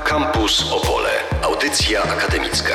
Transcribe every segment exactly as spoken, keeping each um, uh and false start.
Campus Opole. Audycja akademicka.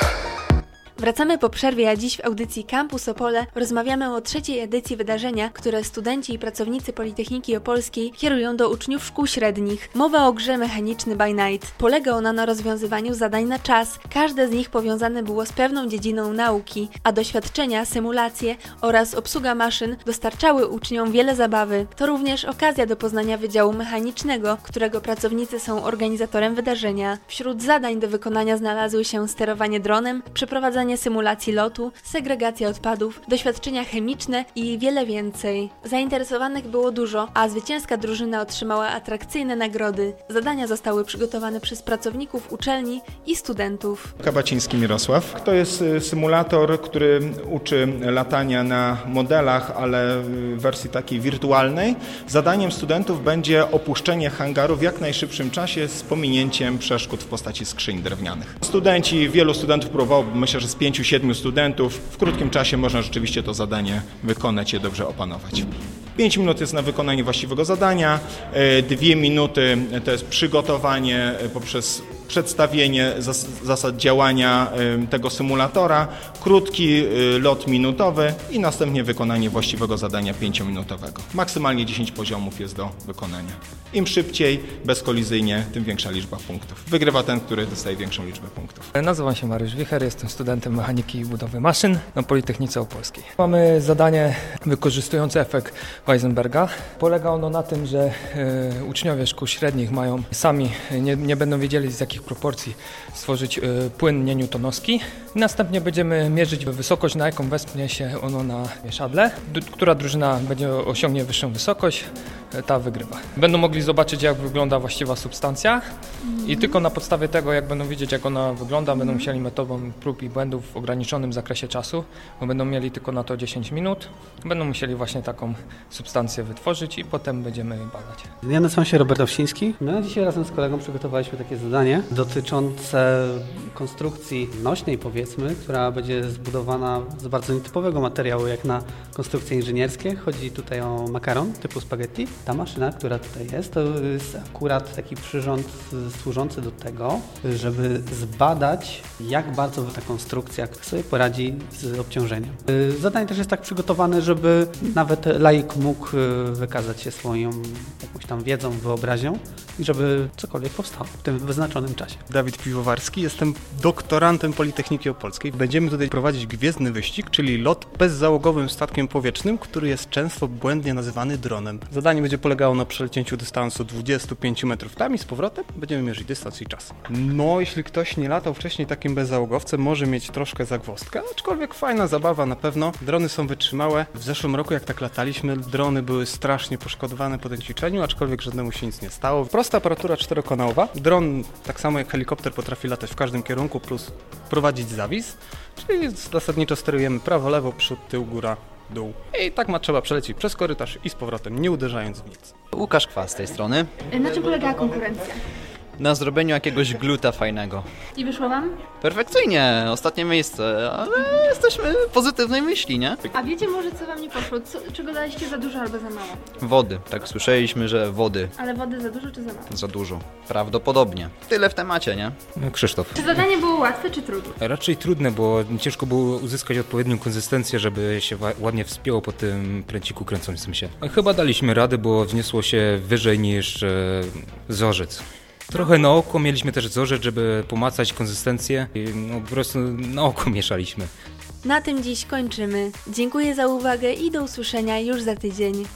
Wracamy po przerwie, a dziś w audycji Campus Opole rozmawiamy o trzeciej edycji wydarzenia, które studenci i pracownicy Politechniki Opolskiej kierują do uczniów szkół średnich. Mowa o grze Mechaniczny by Night. Polega ona na rozwiązywaniu zadań na czas. Każde z nich powiązane było z pewną dziedziną nauki, a doświadczenia, symulacje oraz obsługa maszyn dostarczały uczniom wiele zabawy. To również okazja do poznania Wydziału Mechanicznego, którego pracownicy są organizatorem wydarzenia. Wśród zadań do wykonania znalazły się sterowanie dronem, przeprowadzanie symulacji lotu, segregacja odpadów, doświadczenia chemiczne i wiele więcej. Zainteresowanych było dużo, a zwycięska drużyna otrzymała atrakcyjne nagrody. Zadania zostały przygotowane przez pracowników uczelni i studentów. Kabaciński Mirosław. To jest symulator, który uczy latania na modelach, ale w wersji takiej wirtualnej. Zadaniem studentów będzie opuszczenie hangaru w jak najszybszym czasie z pominięciem przeszkód w postaci skrzyń drewnianych. Studenci, wielu studentów próbowało, myślę, że z pięciu, siedmiu studentów. W krótkim czasie można rzeczywiście to zadanie wykonać, je dobrze opanować. Pięć minut jest na wykonanie właściwego zadania, dwie minuty to jest przygotowanie poprzez przedstawienie zas- zasad działania tego symulatora, krótki lot minutowy i następnie wykonanie właściwego zadania pięciominutowego. Maksymalnie dziesięć poziomów jest do wykonania. Im szybciej, bezkolizyjnie, tym większa liczba punktów. Wygrywa ten, który dostaje większą liczbę punktów. Nazywam się Mariusz Wicher, jestem studentem mechaniki i budowy maszyn na Politechnice Opolskiej. Mamy zadanie wykorzystujące efekt Weisenberga. Polega ono na tym, że y, uczniowie szkół średnich mają sami, nie, nie będą wiedzieli z jakich proporcji stworzyć y, płyn nienewtonowski. Następnie będziemy mierzyć wysokość, na jaką wespnie się ono na mieszadle. D- która drużyna będzie osiągnie wyższą wysokość, y, ta wygrywa. Będą mogli zobaczyć, jak wygląda właściwa substancja mm. i tylko na podstawie tego, jak będą widzieć, jak ona wygląda, mm. będą musieli metodą prób i błędów w ograniczonym zakresie czasu, bo będą mieli tylko na to dziesięć minut, będą musieli właśnie taką substancję wytworzyć i potem będziemy badać. Ja nazywam się Robert Owsiński. My dzisiaj razem z kolegą przygotowaliśmy takie zadanie dotyczące konstrukcji nośnej, powiedzmy, która będzie zbudowana z bardzo nietypowego materiału jak na konstrukcje inżynierskie. Chodzi tutaj o makaron typu spaghetti. Ta maszyna, która tutaj jest, to jest akurat taki przyrząd służący do tego, żeby zbadać, jak bardzo ta konstrukcja sobie poradzi z obciążeniem. Zadanie też jest tak przygotowane, żeby nawet laik mógł wykazać się swoją jakąś tam wiedzą, wyobraźnią i żeby cokolwiek powstało w tym wyznaczonym czasie. Dawid Piwowarski, jestem doktorantem Politechniki Opolskiej. Będziemy tutaj prowadzić gwiezdny wyścig, czyli lot bezzałogowym statkiem powietrznym, który jest często błędnie nazywany dronem. Zadanie będzie polegało na przelecięciu dystansu dwudziestu pięciu metrów tam i z powrotem. Będziemy mierzyć dystans i czas. No, jeśli ktoś nie latał wcześniej takim bezzałogowcem, może mieć troszkę zagwozdkę, aczkolwiek fajna zabawa na pewno. Drony są wytrzymałe. W zeszłym roku, jak tak lataliśmy, drony były strasznie poszkodowane po tym ćwiczeniu, aczkolwiek żadnemu się nic nie stało. Prosta aparatura czterokanałowa. Dron, tak samo jak helikopter, potrafi latać w każdym kierunku plus prowadzić zawis, czyli zasadniczo sterujemy prawo, lewo, przód, tył, góra, dół. I tak ma trzeba przelecieć przez korytarz i z powrotem, nie uderzając w nic. Łukasz Kwa z tej strony. Na czym polegała konkurencja? Na zrobieniu jakiegoś gluta fajnego. I wyszło wam? Perfekcyjnie, ostatnie miejsce, ale jesteśmy pozytywnej myśli, nie? A wiecie może, co wam nie poszło? Co, czego daliście za dużo albo za mało? Wody, tak słyszeliśmy, że wody. Ale wody za dużo czy za mało? Za dużo. Prawdopodobnie. Tyle w temacie, nie? Krzysztof. Czy zadanie było łatwe czy trudne? Raczej trudne, bo ciężko było uzyskać odpowiednią konsystencję, żeby się ładnie wspięło po tym pręciku kręcącym się. Chyba daliśmy radę, bo wzniosło się wyżej niż e, zorzec. Trochę na oko, mieliśmy też zorzec, żeby pomacać konsystencję i no, po prostu na oko mieszaliśmy. Na tym dziś kończymy. Dziękuję za uwagę i do usłyszenia już za tydzień.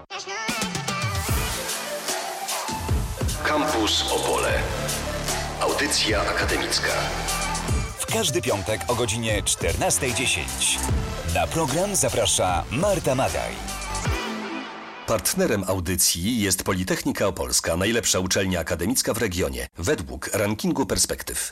Campus Opole. Audycja akademicka. W każdy piątek o godzinie czternasta dziesięć. Na program zaprasza Marta Madaj. Partnerem audycji jest Politechnika Opolska, najlepsza uczelnia akademicka w regionie, według rankingu perspektyw.